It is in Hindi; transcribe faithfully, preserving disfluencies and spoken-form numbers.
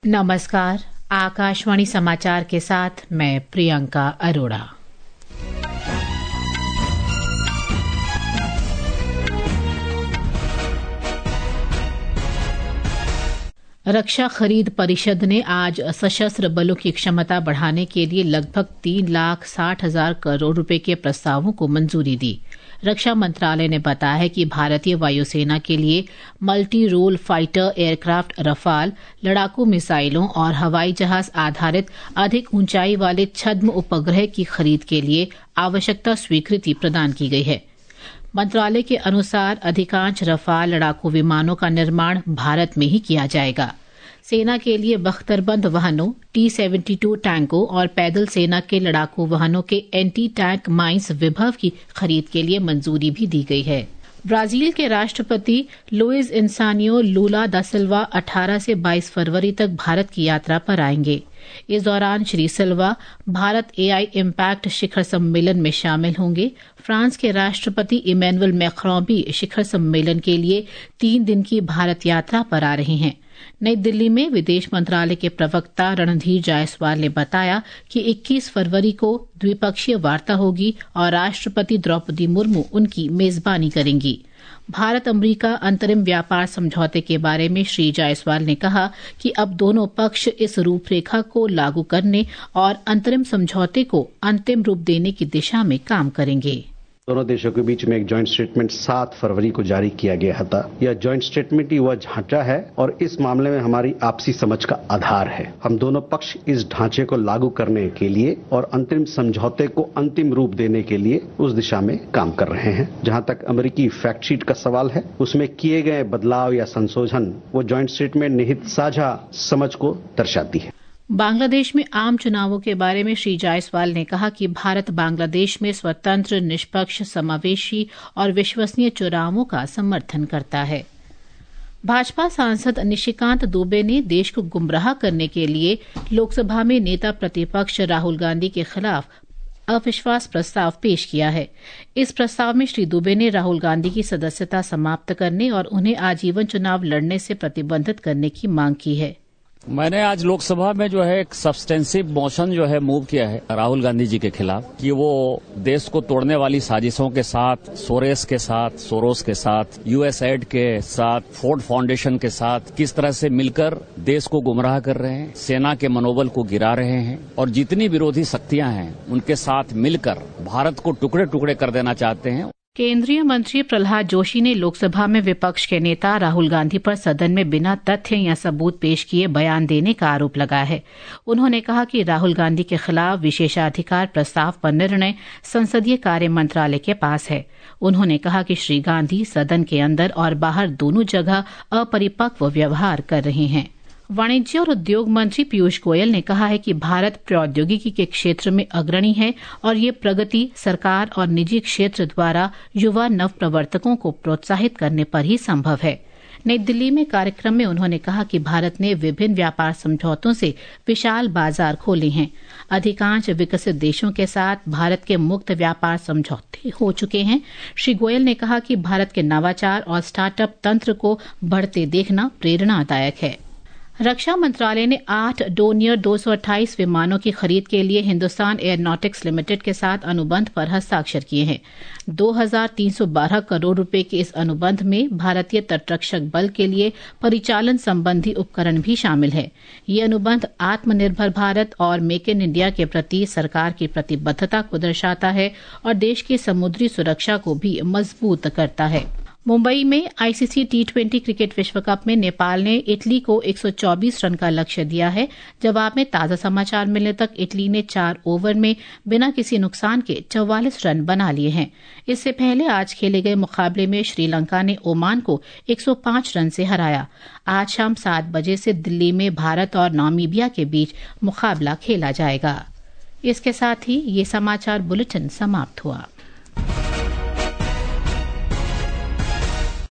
नमस्कार, आकाशवाणी समाचार के साथ मैं प्रियंका अरोड़ा। रक्षा खरीद परिषद ने आज सशस्त्र बलों की क्षमता बढ़ाने के लिए लगभग तीन लाख साठ हजार करोड़ रुपए के प्रस्तावों को मंजूरी दी। रक्षा मंत्रालय ने बताया है कि भारतीय वायुसेना के लिए multi role fighter aircraft Rafale, लड़ाकू मिसाइलों और हवाई जहाज आधारित अधिक ऊंचाई वाले छद्म उपग्रह की खरीद के लिए आवश्यकता स्वीकृति प्रदान की गई है। मंत्रालय के अनुसार अधिकांश रफाल लड़ाकू विमानों का निर्माण भारत में ही किया जाएगा। सेना के लिए बख्तरबंद वाहनों, टी सेवेंटी टू टैंकों और पैदल सेना के लड़ाकू वाहनों के एंटी टैंक माइंस विभव की खरीद के लिए मंजूरी भी दी गई है। ब्राजील के राष्ट्रपति लुइस इनासियो लूला दा सिल्वा अठारह से बाईस फरवरी तक भारत की यात्रा पर आएंगे। इस दौरान Shri Silva Bharat AI impact शिखर सम्मेलन में शामिल होंगे। फ्रांस के राष्ट्रपति इमैनुअल मैक्रों भी शिखर सम्मेलन के लिए तीन दिन की भारत यात्रा पर आ रहे हैं। नई दिल्ली में विदेश मंत्रालय के प्रवक्ता रणधीर जायसवाल ने बताया कि इक्कीस फरवरी को द्विपक्षीय वार्ता होगी और राष्ट्रपति द्रौपदी मुर्मू उनकी मेजबानी करेंगी। भारत अमेरिका अंतरिम व्यापार समझौते के बारे में श्री जायसवाल ने कहा कि अब दोनों पक्ष इस रूपरेखा को लागू करने और अंतरिम समझौते को अंतिम रूप देने की दिशा में काम करेंगे। दोनों देशों के बीच में एक जॉइंट स्टेटमेंट सात फरवरी को जारी किया गया था। यह जॉइंट स्टेटमेंट ही वह ढांचा है और इस मामले में हमारी आपसी समझ का आधार है। हम दोनों पक्ष इस ढांचे को लागू करने के लिए और अंतरिम समझौते को अंतिम रूप देने के लिए उस दिशा में काम कर रहे हैं। जहां तक अमेरिकी फैक्ट शीट का सवाल है, उसमें किए गए बदलाव या संशोधन वो जॉइंट स्टेटमेंट निहित साझा समझ को दर्शाती है। बांग्लादेश में आम चुनावों के बारे में श्री जायसवाल ने कहा कि भारत बांग्लादेश में स्वतंत्र, निष्पक्ष, समावेशी और विश्वसनीय चुनावों का समर्थन करता है। भाजपा सांसद निशिकांत दुबे ने देश को गुमराह करने के लिए लोकसभा में नेता प्रतिपक्ष राहुल गांधी के खिलाफ अविश्वास प्रस्ताव पेश किया है। इस प्रस्ताव में श्री दुबे ने राहुल गांधी की सदस्यता समाप्त करने और उन्हें आजीवन चुनाव लड़ने से प्रतिबंधित करने की मांग की है। मैंने आज लोकसभा में जो है एक सब्सटेंसिव मोशन जो है मूव किया है राहुल गांधी जी के खिलाफ कि वो देश को तोड़ने वाली साजिशों के साथ, सोरेस के साथ, सोरोस के साथ, यूएसएड के साथ, फोर्ड फाउंडेशन के साथ किस तरह से मिलकर देश को गुमराह कर रहे हैं, सेना के मनोबल को गिरा रहे हैं और जितनी विरोधी शक्तियां हैं उनके साथ मिलकर भारत को टुकड़े टुकड़े कर देना चाहते हैं। केंद्रीय मंत्री प्रहलाद जोशी ने लोकसभा में विपक्ष के नेता राहुल गांधी पर सदन में बिना तथ्य या सबूत पेश किए बयान देने का आरोप लगाया है। उन्होंने कहा कि राहुल गांधी के खिलाफ विशेषाधिकार प्रस्ताव पर निर्णय संसदीय कार्य मंत्रालय के पास है। उन्होंने कहा कि श्री गांधी सदन के अंदर और बाहर दोनों जगह अपरिपक्व व्यवहार कर रहे हैं। वाणिज्य और उद्योग मंत्री पीयूष गोयल ने कहा है कि भारत प्रौद्योगिकी के क्षेत्र में अग्रणी है और ये प्रगति सरकार और निजी क्षेत्र द्वारा युवा नवप्रवर्तकों को प्रोत्साहित करने पर ही संभव है। नई दिल्ली में कार्यक्रम में उन्होंने कहा कि भारत ने विभिन्न व्यापार समझौतों से विशाल बाजार खोले हैं। अधिकांश विकसित देशों के साथ भारत के मुक्त व्यापार समझौते हो चुके हैं। श्री गोयल ने कहा कि भारत के नवाचार और स्टार्टअप तंत्र को बढ़ते देखना प्रेरणादायक है। रक्षा मंत्रालय ने आठ डोनियर दो सौ अट्ठाईस विमानों की खरीद के लिए हिंदुस्तान एयरोनॉटिक्स लिमिटेड के साथ अनुबंध पर हस्ताक्षर किए हैं। दो हजार तीन सौ बारह करोड़ रुपए के इस अनुबंध में भारतीय तटरक्षक बल के लिए परिचालन संबंधी उपकरण भी शामिल है। ये अनुबंध आत्मनिर्भर भारत और मेक इन इंडिया के प्रति सरकार की प्रतिबद्धता को दर्शाता है और देश की समुद्री सुरक्षा को भी मजबूत करता है। मुंबई में आईसीसी टी ट्वेंटी क्रिकेट विश्व कप में नेपाल ने इटली को एक सौ चौबीस रन का लक्ष्य दिया है। जवाब में ताजा समाचार मिलने तक इटली ने चार ओवर में बिना किसी नुकसान के चौवालीस रन बना लिए हैं। इससे पहले आज खेले गए मुकाबले में श्रीलंका ने ओमान को एक सौ पांच रन से हराया। आज शाम सात बजे से दिल्ली में भारत और नामीबिया के बीच मुकाबला खेला जाएगा। इसके साथ ही ये समाचार बुलेटिन समाप्त हुआ।